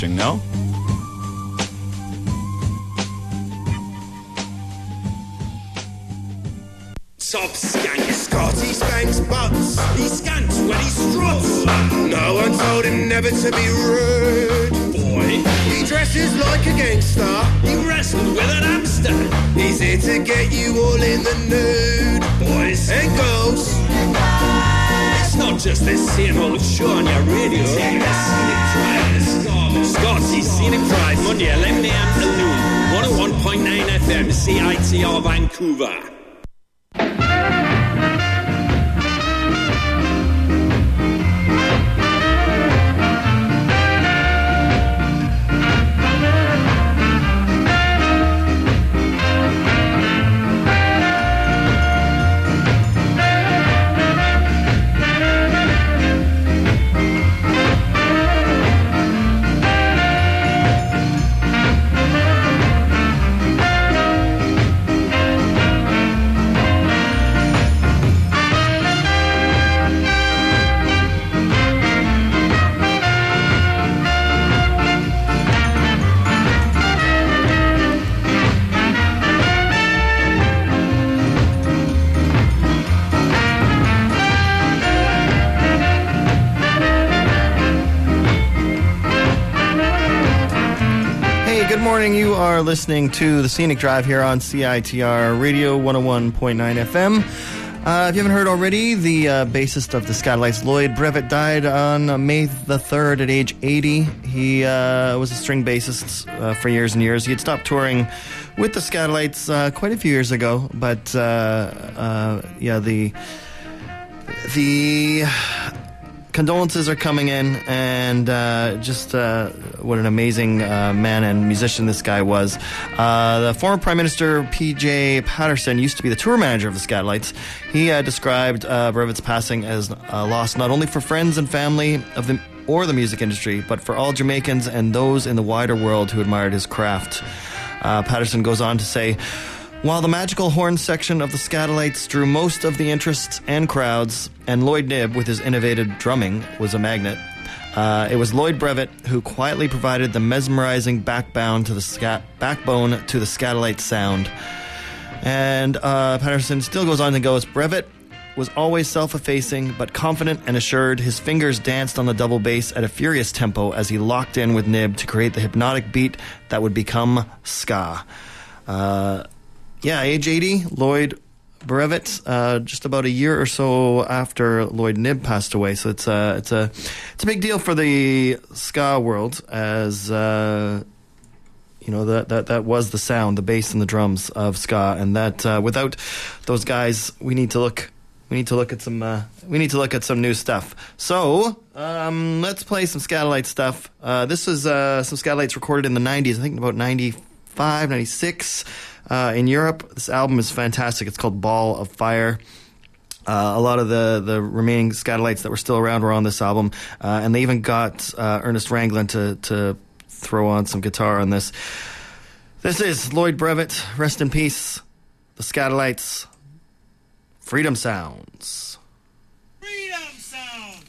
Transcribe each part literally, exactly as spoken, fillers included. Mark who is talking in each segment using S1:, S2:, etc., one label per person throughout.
S1: No?
S2: Top skank, Scotty spanks butts. He scants when he struts. No one told him never to be rude. Boy, he dresses like a gangster. He wrestled with an hamster. He's here to get you all in the nude. Boys and girls. It's not just this same old show on your radio. Take the Scenic Drive. Scotty's Scenic Drive, Monday, eleven a.m. till noon. one oh one point nine F M, C I T R Vancouver.
S3: You are listening to the Scenic Drive here on C I T R Radio one oh one point nine F M. Uh, if you haven't heard already, the uh, bassist of the Skatalites, Lloyd Brevitt, died on May the third at age eighty. He uh, was a string bassist uh, for years and years. He had stopped touring with the Skatalites uh, quite a few years ago, but uh, uh, yeah, the the condolences are coming in, and uh, just uh, what an amazing uh, man and musician this guy was. Uh, the former Prime Minister P J Patterson used to be the tour manager of the Skatalites. He uh, described uh, Brevitt's passing as a loss not only for friends and family of the or the music industry, but for all Jamaicans and those in the wider world who admired his craft. Uh, Patterson goes on to say, while the magical horn section of the Skatalites drew most of the interest and crowds, and Lloyd Knibb, with his innovative drumming, was a magnet, uh, it was Lloyd Brevitt who quietly provided the mesmerizing backbone to the scat- backbone to the Skatalite sound. And uh, Patterson still goes on to go as Brevitt was always self-effacing, but confident and assured. His fingers danced on the double bass at a furious tempo as he locked in with Knibb to create the hypnotic beat that would become ska. Uh... Yeah, age eighty, Lloyd Brevitt, uh, just about a year or so after Lloyd Knibb passed away. So it's a it's a it's a big deal for the ska world, as uh, you know that that that was the sound, the bass and the drums of ska, and that uh, without those guys, we need to look we need to look at some uh, we need to look at some new stuff. So um, let's play some Skatalite stuff. Uh, this is uh, some Skatalites recorded in the nineties, I think about ninety-five, ninety-six. Uh, in Europe. This album is fantastic. It's called Ball of Fire. Uh, a lot of the, the remaining Skatalites that were still around were on this album, uh, and they even got uh, Ernest Ranglin to, to throw on some guitar on this. This is Lloyd Brevitt, rest in peace, the Skatalites, Freedom Sounds.
S2: Freedom Sound!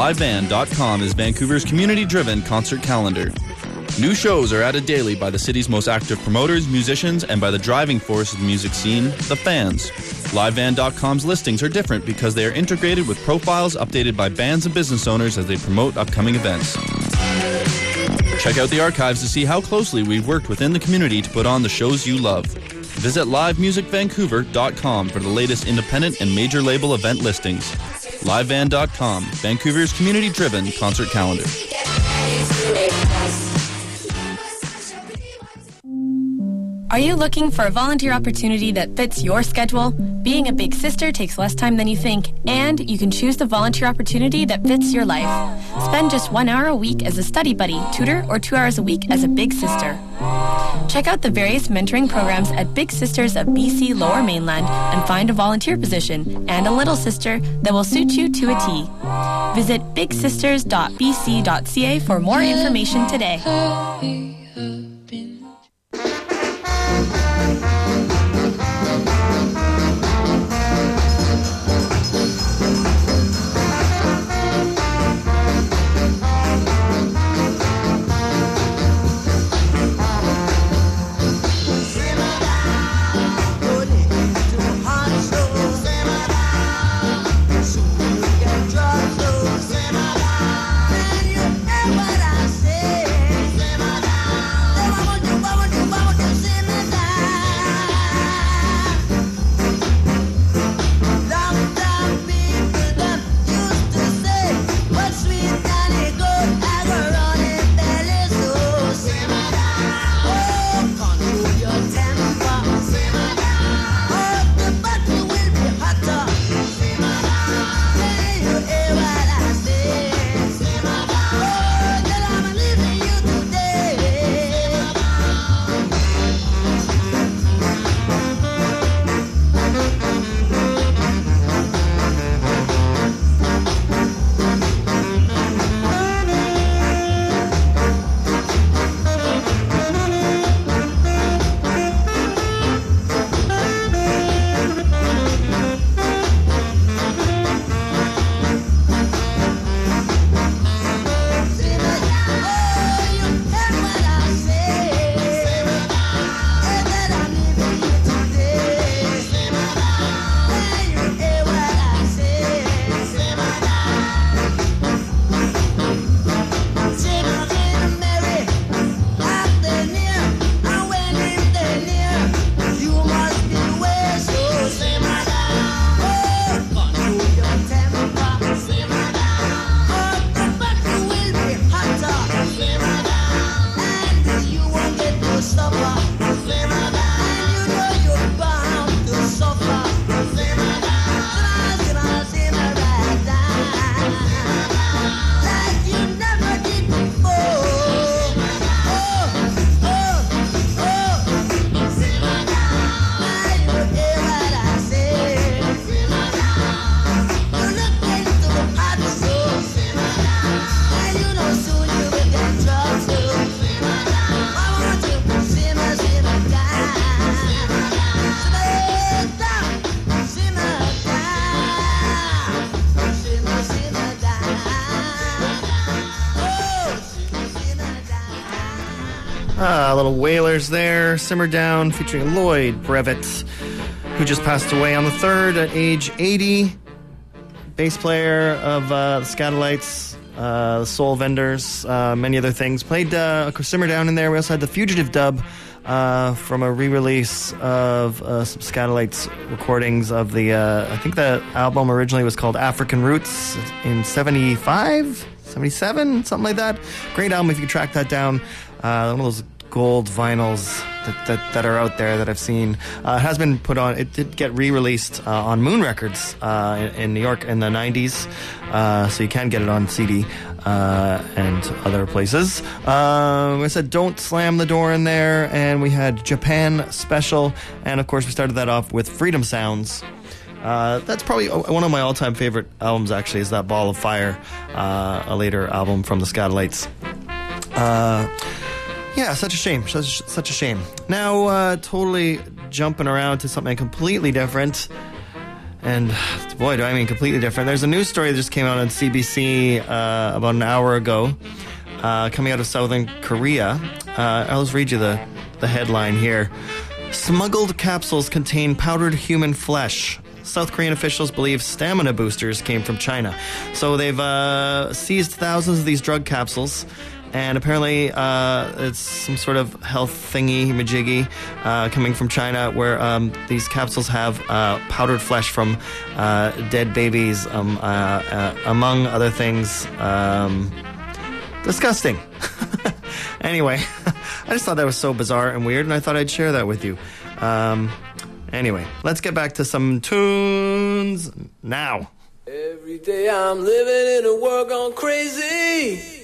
S1: live band dot com is Vancouver's community-driven concert calendar. New shows are added daily by the city's most active promoters, musicians, and by the driving force of the music scene, the fans. live band dot com's listings are different because they are integrated with profiles updated by bands and business owners as they promote upcoming events. Check out the archives to see how closely we've worked within the community to put on the shows you love. Visit live music vancouver dot com for the latest independent and major label event listings. live band dot com, Vancouver's community-driven concert calendar.
S4: Are you looking for a volunteer opportunity that fits your schedule? Being a big sister takes less time than you think, and you can choose the volunteer opportunity that fits your life. Spend just one hour a week as a study buddy, tutor, or two hours a week as a big sister. Check out the various mentoring programs at Big Sisters of B C Lower Mainland and find a volunteer position and a little sister that will suit you to a T. Visit big sisters dot b c dot c a for more information today.
S3: Ah, little Wailers there. Simmer Down featuring Lloyd Brevitt, who just passed away on the third at age eighty. Bass player of uh, the Skatalites, uh, the Soul Vendors, uh, many other things. Played uh, Simmer Down in there. We also had the Fugitive dub uh, from a re-release of uh, some Skatalites recordings of the, uh, I think the album originally was called African Roots in seventy-five, seventy-seven, something like that. Great album if you can track that down. Uh, one of those gold vinyls that, that, that are out there that I've seen. Uh, it has been put on, it did get re-released uh, on Moon Records uh, in, in New York in the nineties, uh, so you can get it on C D uh, and other places. Uh, I said Don't Slam the Door in there, and we had Japan Special, and of course we started that off with Freedom Sounds. Uh, that's probably one of my all-time favorite albums, actually, is that Ball of Fire, uh, a later album from the Skatalites. Uh, yeah, such a shame. Such, such a shame. Now, uh, totally jumping around to something completely different. And boy, do I mean completely different. There's a news story that just came out on C B C uh, about an hour ago, uh, coming out of Southern Korea. Uh, I'll just read you the, the headline here. Smuggled capsules contain powdered human flesh. South Korean officials believe stamina boosters came from China. So they've uh, seized thousands of these drug capsules. And apparently uh, it's some sort of health thingy, majiggy, uh, coming from China, where um, these capsules have uh, powdered flesh from uh, dead babies, um, uh, uh, among other things. Um, disgusting. Anyway, I just thought that was so bizarre and weird, and I thought I'd share that with you. Um, anyway, let's get back to some tunes now.
S5: Every day I'm living in a world gone crazy.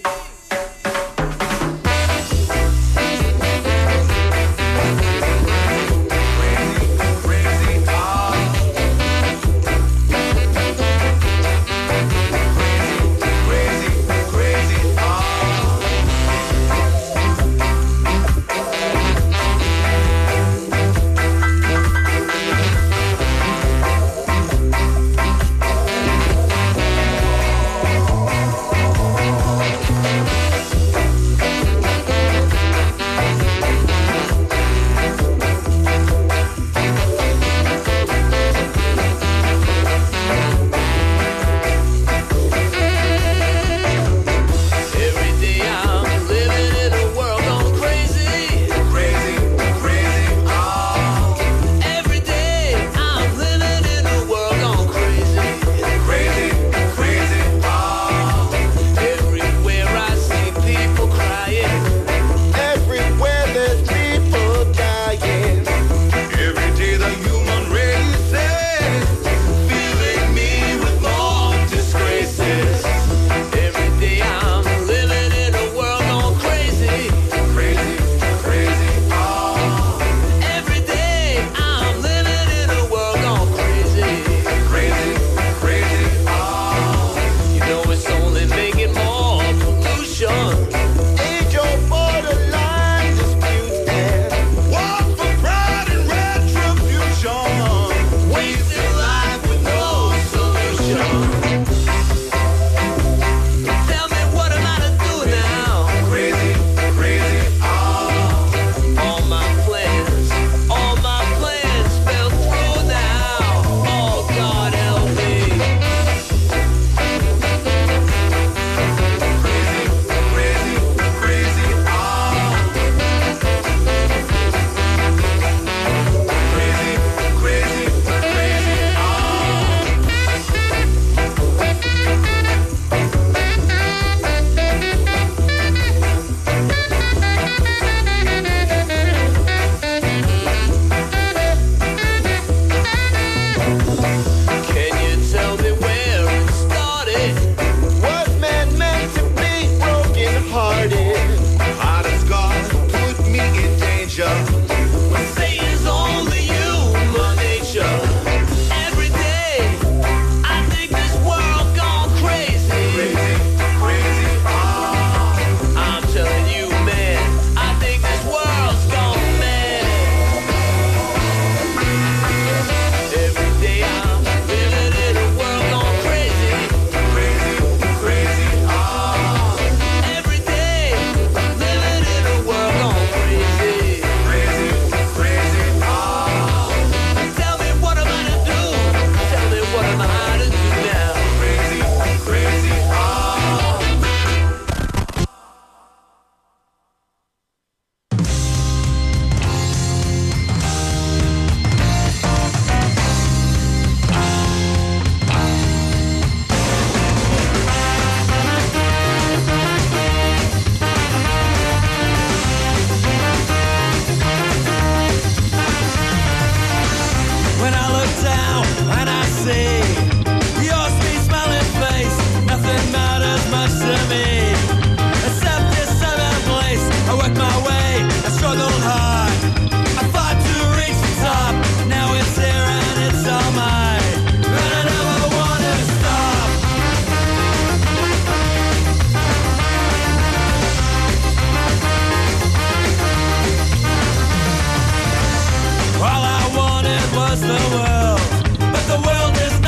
S5: Was the world, but the world is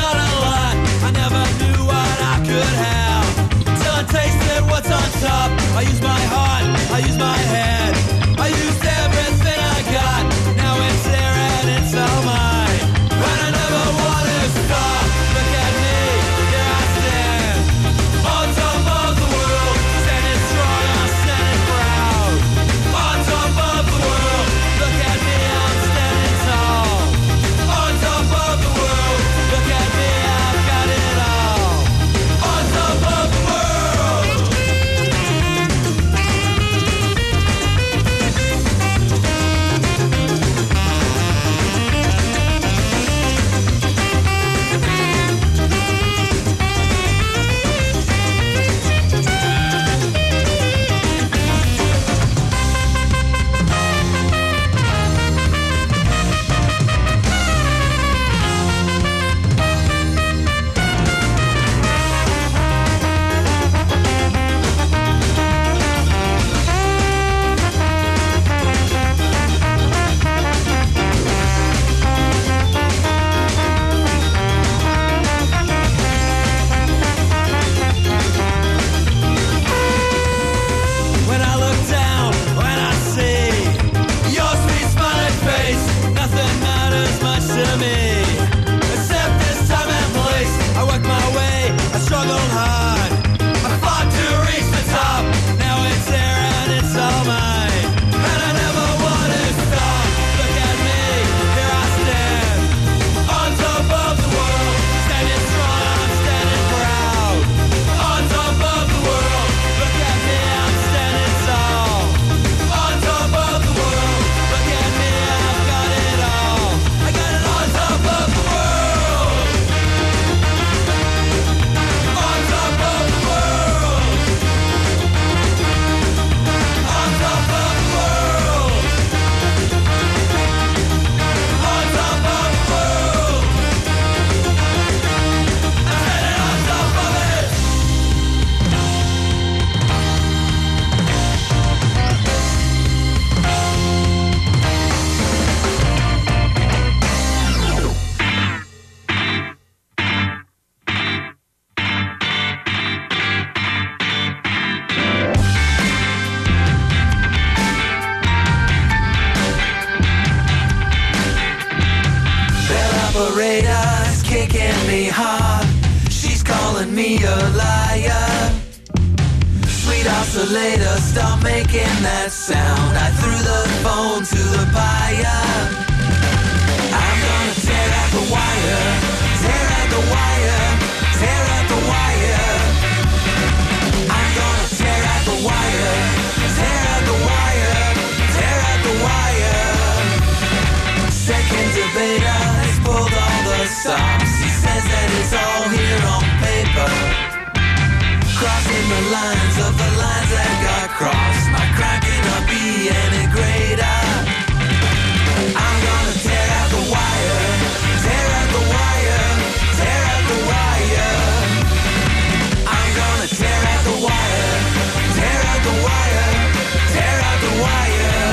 S6: radars kicking me hard. She's calling me a liar. Sweet oscillator, stop making that sound. I threw the phone to the pyre. I'm gonna tear out the wire, tear out the wire, tear out the wire. I'm gonna tear out the wire, tear out the wire, tear out the wire. Second debater has pulled all the stops. He says that it's all here on paper. Crossing the lines of the lines that got crossed. My crime cannot be any greater. I'm gonna tear out the wire, tear out the wire, tear out the wire. I'm gonna tear out the wire, tear out the wire, tear out the wire.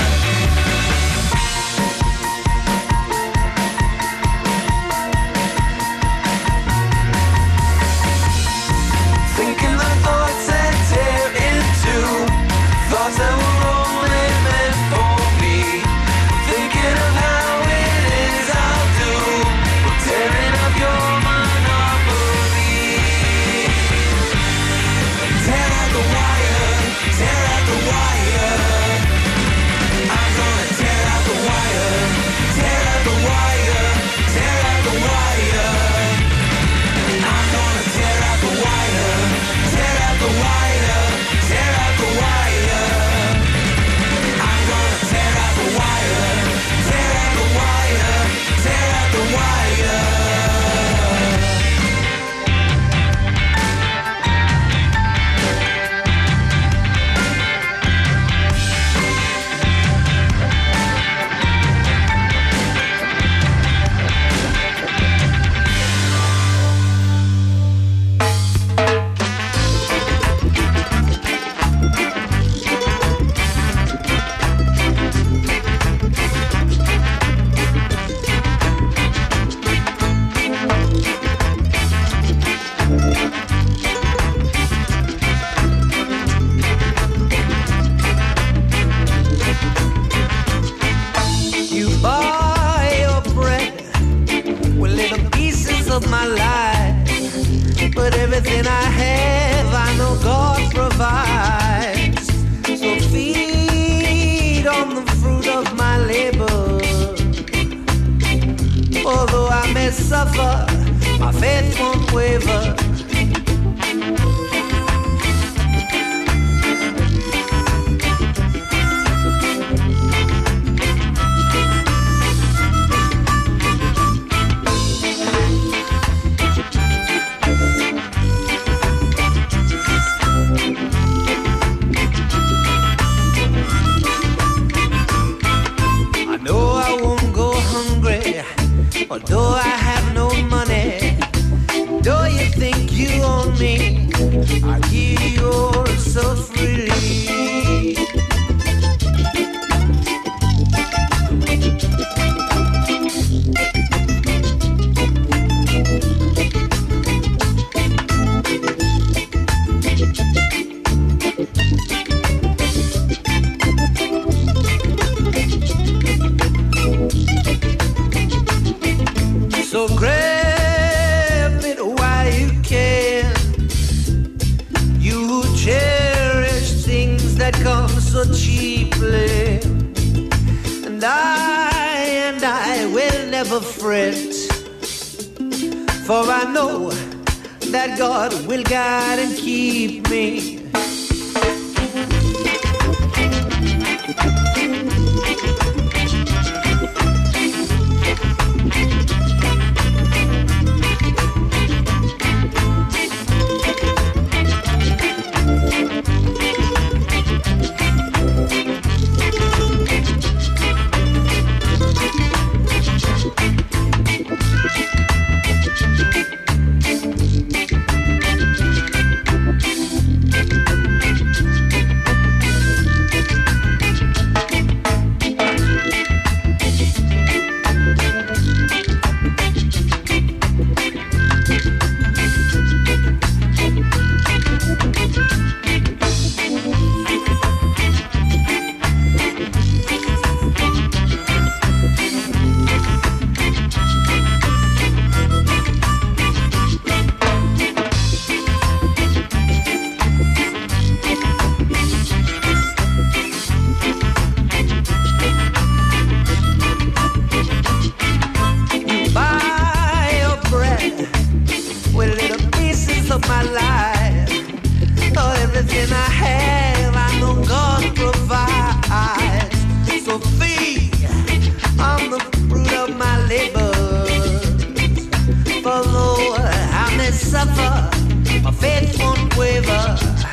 S6: Thinking the thoughts that tear into thoughts that were only meant for me. Thinking of how it is I'll do, tearing up your monopoly. Tear out the wire, tear out the wire. I'm gonna tear out the wire, tear out the wire, tear out the wire. I'm gonna tear out the wire, tear out the wire, tear out the wire. I'm gonna tear out the wire, tear out the wire, tear out the wire. You buy your bread with little pieces of my life, but everything I have I know God provides. So feed on the fruit of my labor. Although I may suffer, my faith won't waver. I know I won't go hungry, although I have no money. Do you think you own me? I give you all so freely. So grab it while you can. You who cherish things that come so cheaply. And I, and I will never fret. For I know that God will guide and keep me. waver.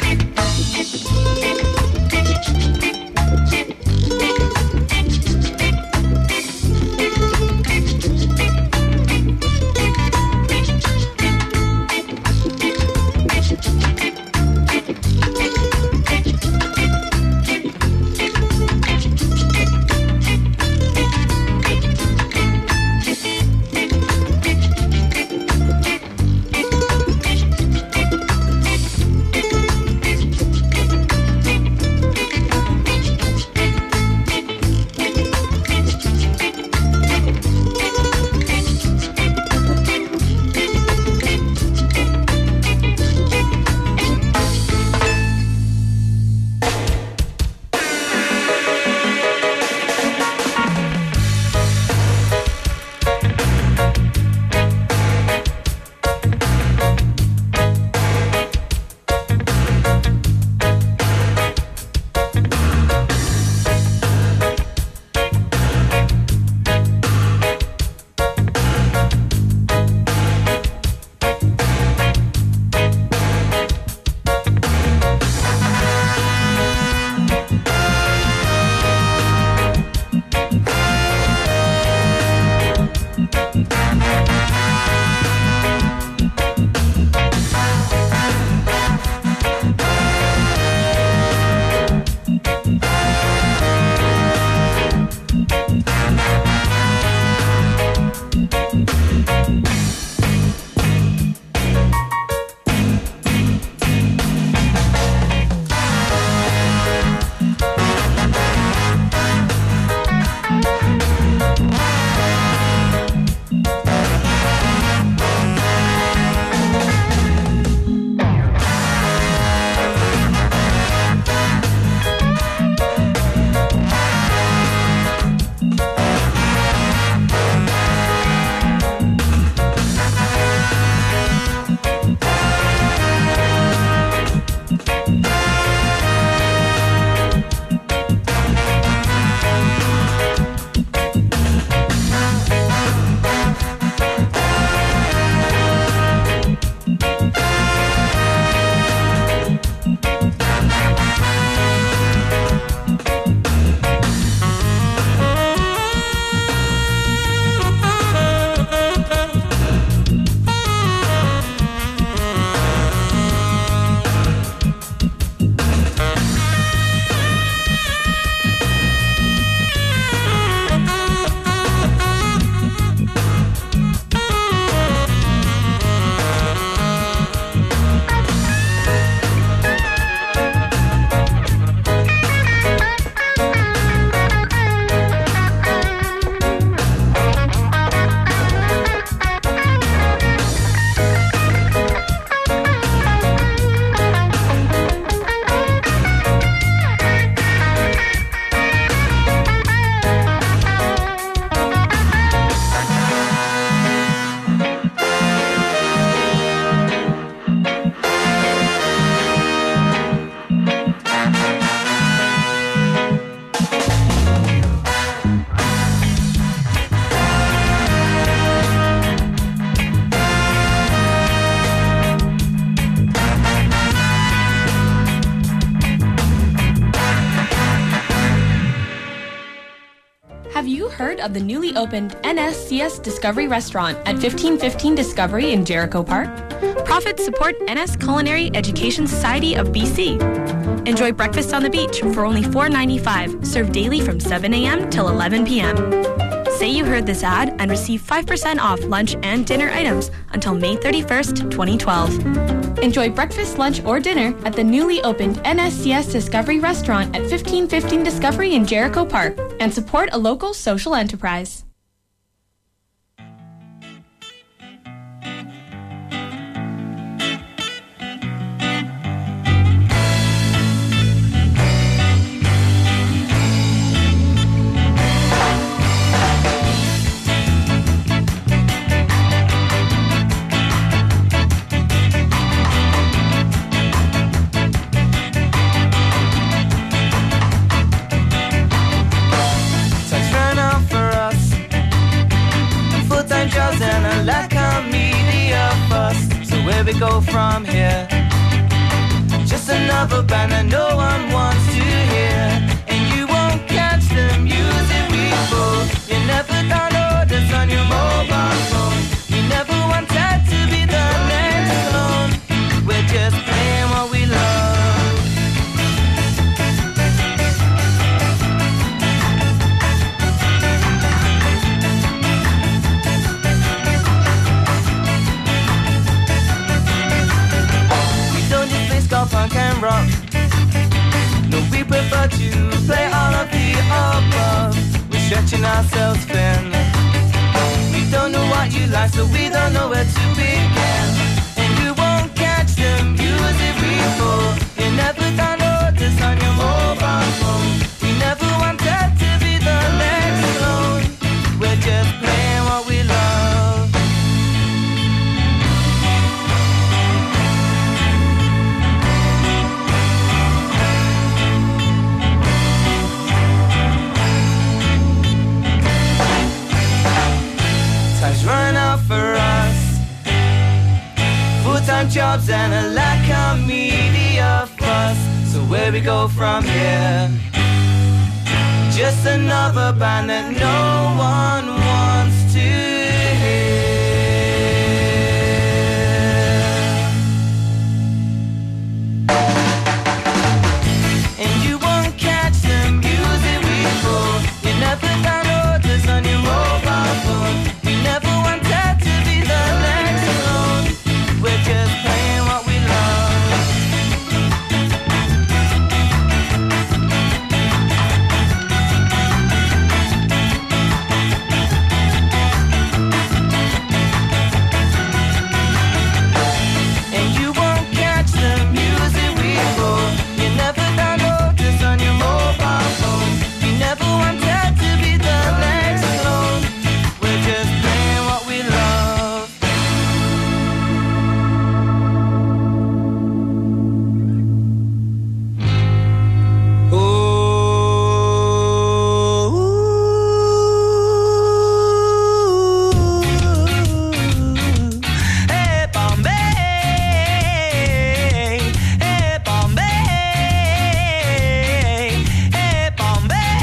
S4: Have you heard of the newly opened N S C S Discovery Restaurant at fifteen fifteen Discovery in Jericho Park? Profits support N S Culinary Education Society of B C. Enjoy breakfast on the beach for only four dollars and ninety-five cents, served daily from seven a.m. till eleven p.m. Say you heard this ad and receive five percent off lunch and dinner items until May thirty-first, twenty twelve. Enjoy breakfast, lunch, or dinner at the newly opened N S C S Discovery Restaurant at fifteen fifteen Discovery in Jericho Park and support a local social enterprise.
S6: And a lack of media first. So where we go from here? another band that no one wants to hear. And you won't catch the music before. You never download us on your mobile phone. We never wanted to be the next clone. We're just playing what we love. We don't just play ska, punk and rock. No, we prefer to play all of the above. We're stretching ourselves thin. We don't know what you like, so we don't know where to begin. And you won't catch the music before. You never download this on your mobile phone. We never wanted to be the next clone. We're just playing what we love. Time's run out for us. Full-time jobs and a lack of media fuss. So where we go from here? Just another band that no one wants to hear. And you won't catch the music before. You never download this on your mobile phone. We never wanted to be the next clone. We're just playing what we love. And you won't catch the music before. You never download this on your mobile phone. You never wanted to be the next clone. We're just playing what we love. Hey Bombay, hey Bombay, hey Bombay,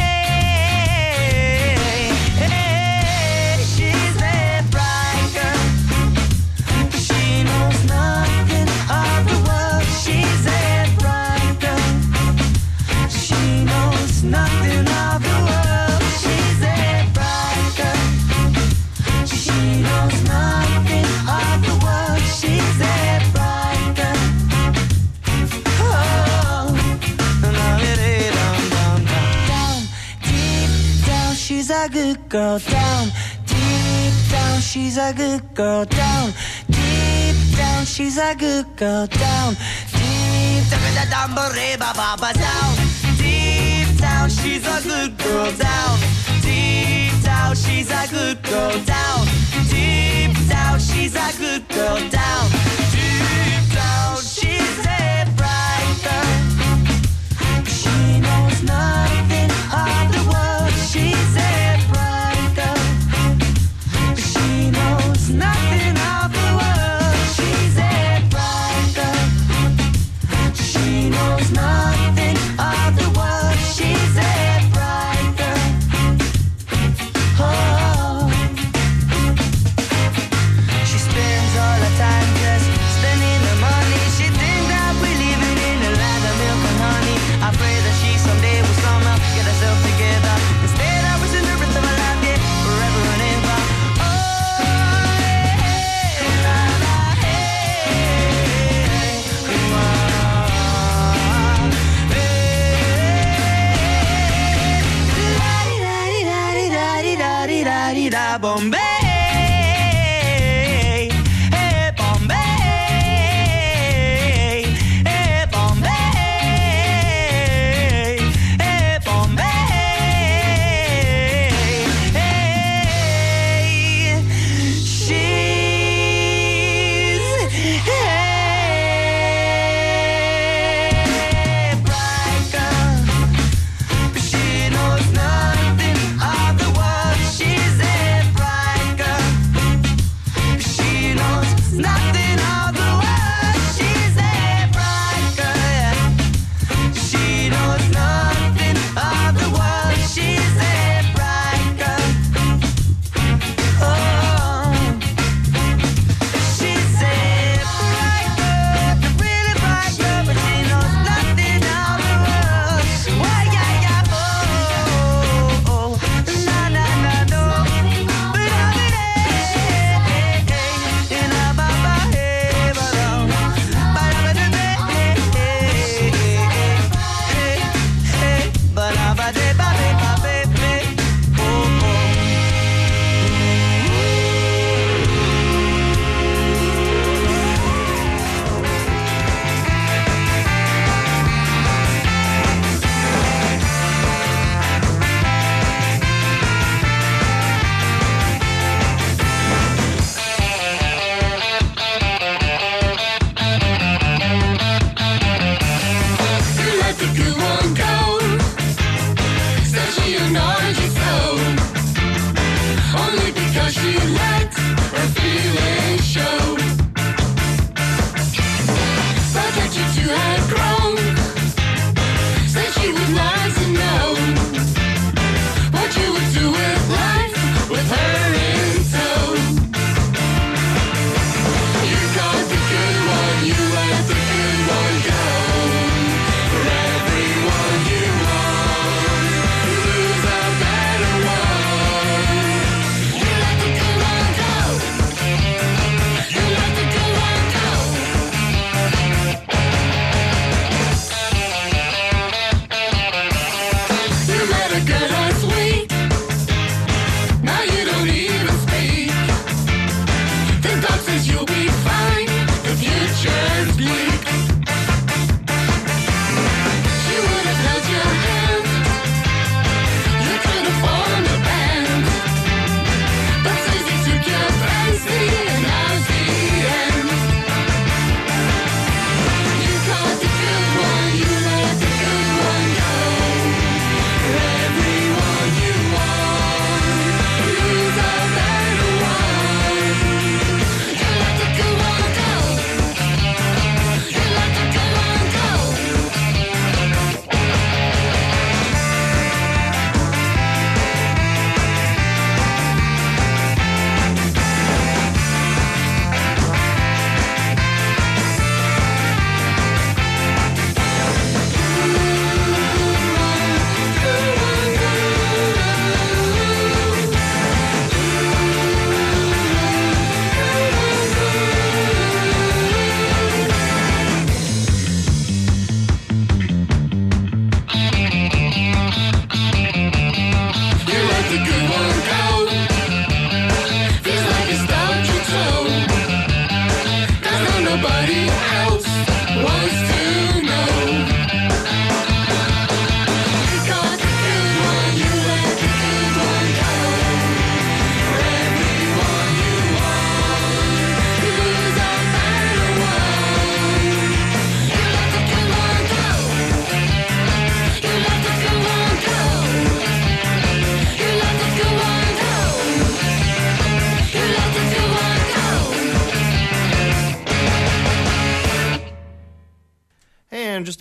S6: hey, she's a bright girl. She knows nothing of the world. She's a bright girl. She knows nothing of the world. She's a bright girl. She knows nothing of the world. She's a bright girl. Oh, down, down, down, deep down, she's a good girl. Down, deep down, she's a good girl. Down, deep down, she's a good girl. Down, deep down, down, down, deep down, she's a good girl. Down, deep down, she's a good girl. Down, deep down, she's a good girl. Down, deep down, she's a bright girl. She knows nothing of the world. She's a bright girl. She knows nothing of the world. She's a bright girl. She knows nothing of the world. She's a bright girl. Oh. She spends all her time just spending the money. She thinks that we're living in a land of milk and honey. I pray that she someday will somehow get herself together. Instead, I wish in the rest of her life, yeah, forever and ever. Oh, hey, la, la, hey, wow, hey, la-di-da-di-da-di-da-di-da, Bombay. Hey, Bombay. Hey, Bombay. Hey, Bombay. Hey, she's hey, bright girl. But she knows nothing of the world. She's a bright girl.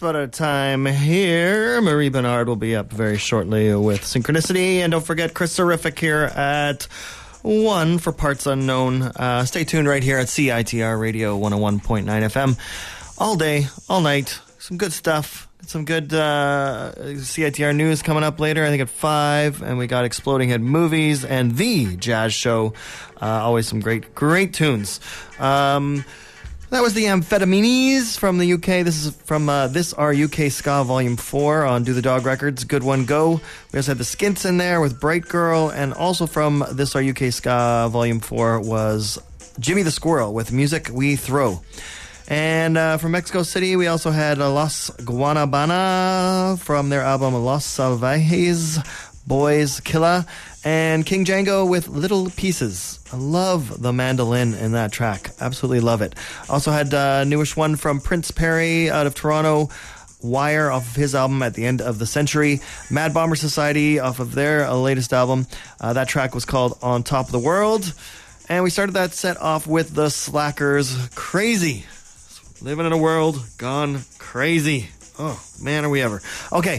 S3: about our time here. Marie Bernard will be up very shortly with Synchronicity. And don't forget Chris Terrific here at one for Parts Unknown. Uh, stay tuned right here at C I T R Radio one oh one point nine F M. All day, all night. Some good stuff. Some good uh, C I T R news coming up later, I think at five. And we got Exploding Head Movies and The Jazz Show. Uh, always some great, great tunes. Um... That was the Amphetamines from the U K. This is from uh, This Are U K Ska Volume four on Do the Dog Records. Good One Go. We also had the Skints in there with Bright Girl. And also from This Are U K Ska Volume four was Jimmy the Squirrel with Music We Throw. And uh, from Mexico City, we also had uh, Los Guanabana from their album Los Salvajes, Boys Killa. And King Django with Little Pieces. I love the mandolin in that track. Absolutely love it. Also had a newish one from Prince Perry out of Toronto. Wire off of his album At the End of the Century. Mad Bomber Society off of their uh, latest album. Uh, that track was called On Top of the World. And we started that set off with the Slackers. Crazy. Living in a world gone crazy. Oh, man, are we ever. Okay,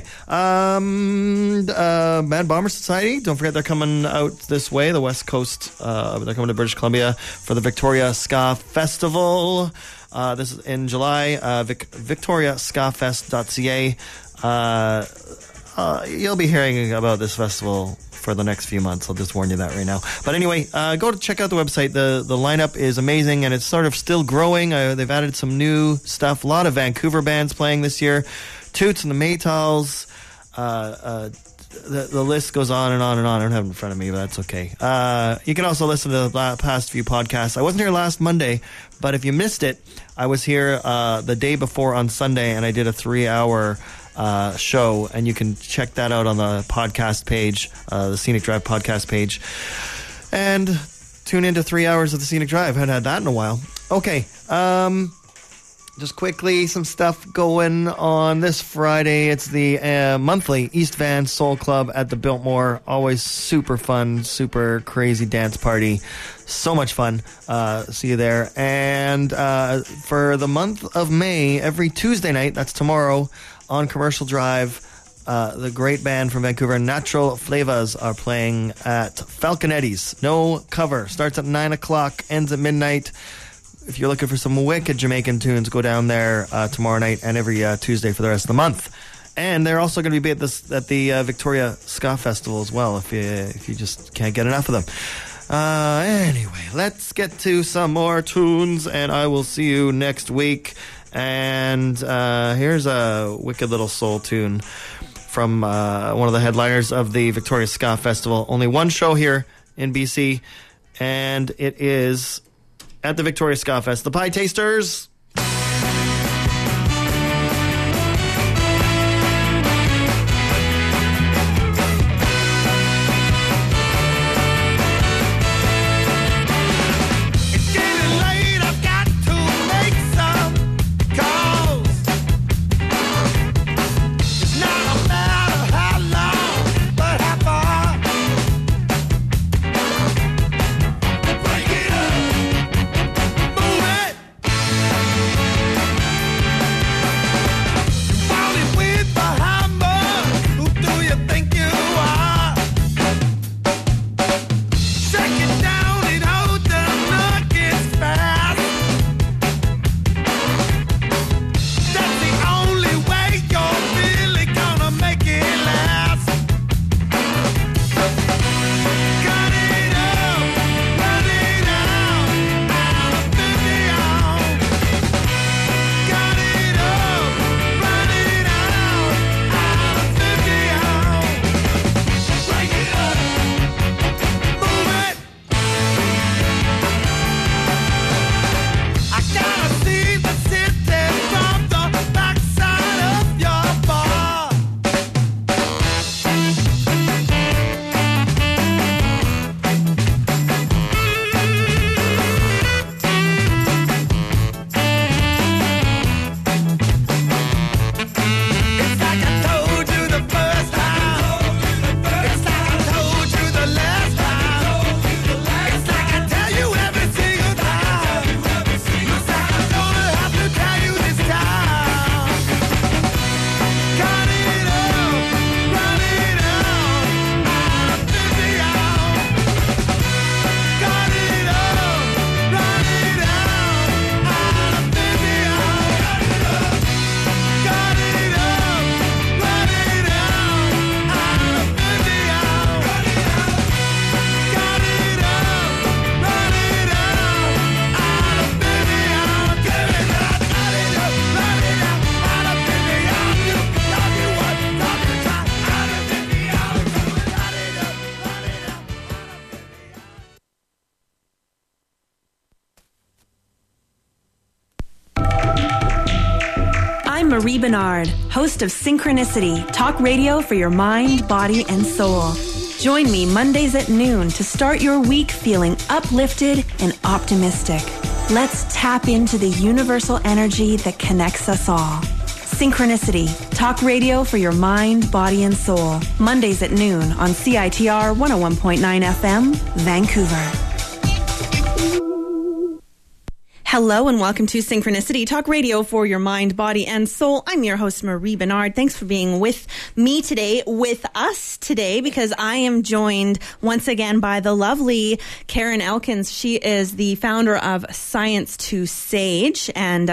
S3: um, uh, Mad Bomber Society, don't forget they're coming out this way, the West Coast, uh, they're coming to British Columbia for the Victoria Ska Festival. Uh, this is in July, uh, Vic- victoria ska fest dot c a. Uh, uh, you'll be hearing about this festival for the next few months. I'll just warn you that right now. But anyway, uh, go to check out the website. The the lineup is amazing, and it's sort of still growing. Uh, they've added some new stuff. A lot of Vancouver bands playing this year. Toots and the Maytals. Uh, uh, the, the list goes on and on and on. I don't have it in front of me, but that's okay. Uh, you can also listen to the past few podcasts. I wasn't here last Monday, but if you missed it, I was here uh, the day before on Sunday, and I did a three-hour Uh, show, and you can check that out on the podcast page, uh, the Scenic Drive podcast page, and tune into three hours of the Scenic Drive. I haven't had that in a while. Okay, um, just quickly, some stuff going on this Friday. It's the uh, monthly East Van Soul Club at the Biltmore. Always super fun, super crazy dance party. So much fun. Uh, see you there. And uh, for the month of May, every Tuesday night, that's tomorrow, on Commercial Drive, uh, the great band from Vancouver, Natural Flavas, are playing at Falconetti's. No cover. Starts at nine o'clock, ends at midnight. If you're looking for some wicked Jamaican tunes, go down there uh, tomorrow night and every uh, Tuesday for the rest of the month. And they're also going to be at, this, at the uh, Victoria Ska Festival as well, if you, if you just can't get enough of them. Uh, anyway, let's get to some more tunes, and I will see you next week. And uh, here's a wicked little soul tune from uh, one of the headliners of the Victoria Ska Festival. Only one show here in B C, and it is at the Victoria Ska Fest. The Pie Tasters.
S2: Break it up. Move it.
S7: Marie Bernard, host of Synchronicity, talk radio for your mind, body, and soul. Join me Mondays at noon to start your week feeling uplifted and optimistic. Let's tap into the universal energy that connects us all. Synchronicity, talk radio for your mind, body, and soul. Mondays at noon on C I T R one oh one point nine F M, Vancouver.
S8: Hello and welcome to Synchronicity, talk radio for your mind, body, and soul. I'm your host, Marie Bernard. Thanks for being with me today, with us today, because I am joined once again by the lovely Karen Elkins. She is the founder of Science to Sage, and